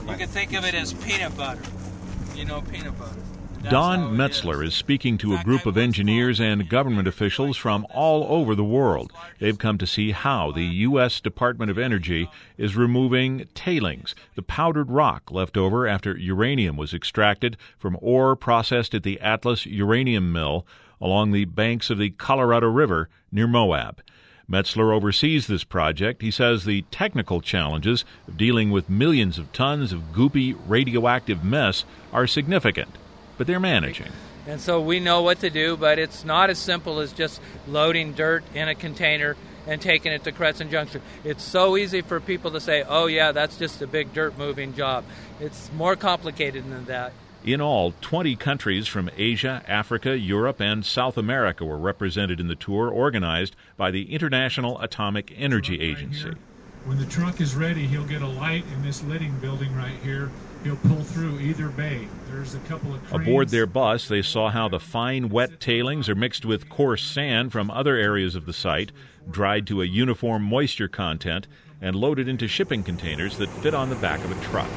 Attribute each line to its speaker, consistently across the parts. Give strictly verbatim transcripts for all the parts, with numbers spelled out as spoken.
Speaker 1: You can think of it as peanut butter. You know, peanut butter. That's
Speaker 2: Don Metzler is. is speaking to a group of engineers and government officials from all over the world. They've come to see how the U S Department of Energy is removing tailings, the powdered rock left over after uranium was extracted from ore processed at the Atlas Uranium Mill along the banks of the Colorado River near Moab. Metzler oversees this project. He says the technical challenges of dealing with millions of tons of goopy radioactive mess are significant, but they're managing.
Speaker 3: And so we know what to do, but it's not as simple as just loading dirt in a container and taking it to Crescent Junction. It's so easy for people to say, oh yeah, that's just a big dirt moving job. It's more complicated than that.
Speaker 2: In all, twenty countries from Asia, Africa, Europe, and South America were represented in the tour organized by the International Atomic Energy Agency.
Speaker 4: Right, when the truck is ready, he'll get a light in this lidding building right here. He'll pull through either bay. There's a couple of cranes.
Speaker 2: Aboard their bus, they saw how the fine, wet tailings are mixed with coarse sand from other areas of the site, dried to a uniform moisture content, and loaded into shipping containers that fit on the back of a truck.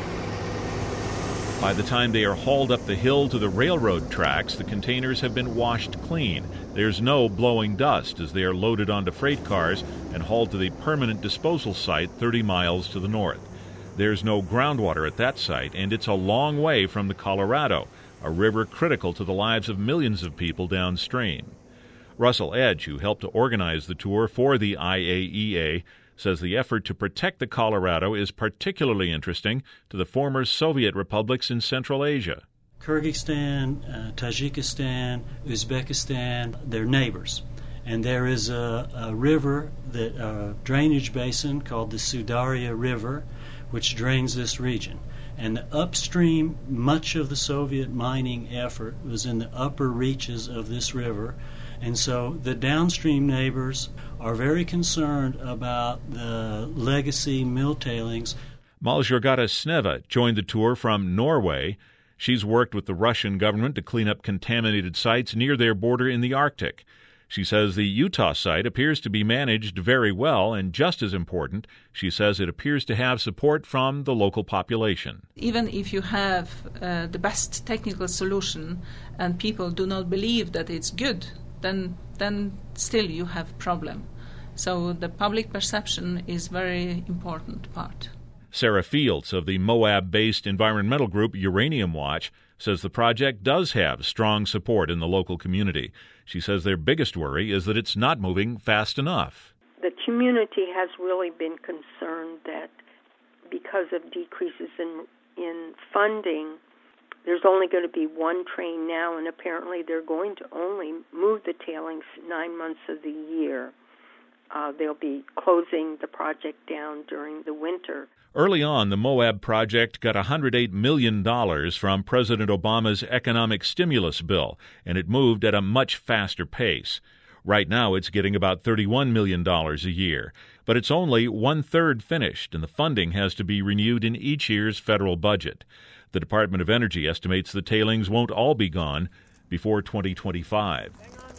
Speaker 2: By the time they are hauled up the hill to the railroad tracks, the containers have been washed clean. There's no blowing dust as they are loaded onto freight cars and hauled to the permanent disposal site thirty miles to the north. There's no groundwater at that site, and it's a long way from the Colorado, a river critical to the lives of millions of people downstream. Russell Edge, who helped to organize the tour for the I A E A, says the effort to protect the Colorado is particularly interesting to the former Soviet republics in Central Asia.
Speaker 5: Kyrgyzstan, uh, Tajikistan, Uzbekistan, they're neighbors. And there is a, a river, that a drainage basin called the Sudaria River, which drains this region. And the upstream, much of the Soviet mining effort was in the upper reaches of this river. And so the downstream neighbors are very concerned about the legacy mill tailings.
Speaker 2: Maljorgata Sneva joined the tour from Norway. She's worked with the Russian government to clean up contaminated sites near their border in the Arctic. She says the Utah site appears to be managed very well, and just as important, she says it appears to have support from the local population.
Speaker 6: Even if you have uh, the best technical solution and people do not believe that it's good, then then still you have problem. So the public perception is very important part.
Speaker 2: Sarah Fields of the Moab-based environmental group Uranium Watch says the project does have strong support in the local community. She says their biggest worry is that it's not moving fast enough.
Speaker 7: The community has really been concerned that because of decreases in in funding, there's only going to be one train now, and apparently they're going to only move the tailings nine months of the year. Uh, they'll be closing the project down during the winter.
Speaker 2: Early on, the Moab project got one hundred eight million dollars from President Obama's economic stimulus bill, and it moved at a much faster pace. Right now, it's getting about thirty-one million dollars a year, but it's only one-third finished, and the funding has to be renewed in each year's federal budget. The Department of Energy estimates the tailings won't all be gone before twenty twenty-five.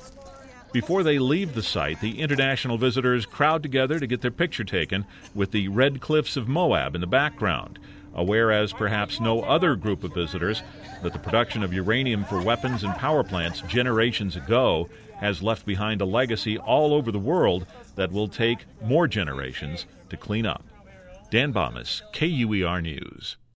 Speaker 2: Before they leave the site, the international visitors crowd together to get their picture taken with the red cliffs of Moab in the background, aware as perhaps no other group of visitors that the production of uranium for weapons and power plants generations ago has left behind a legacy all over the world that will take more generations to clean up. Dan Bomas, K U E R News.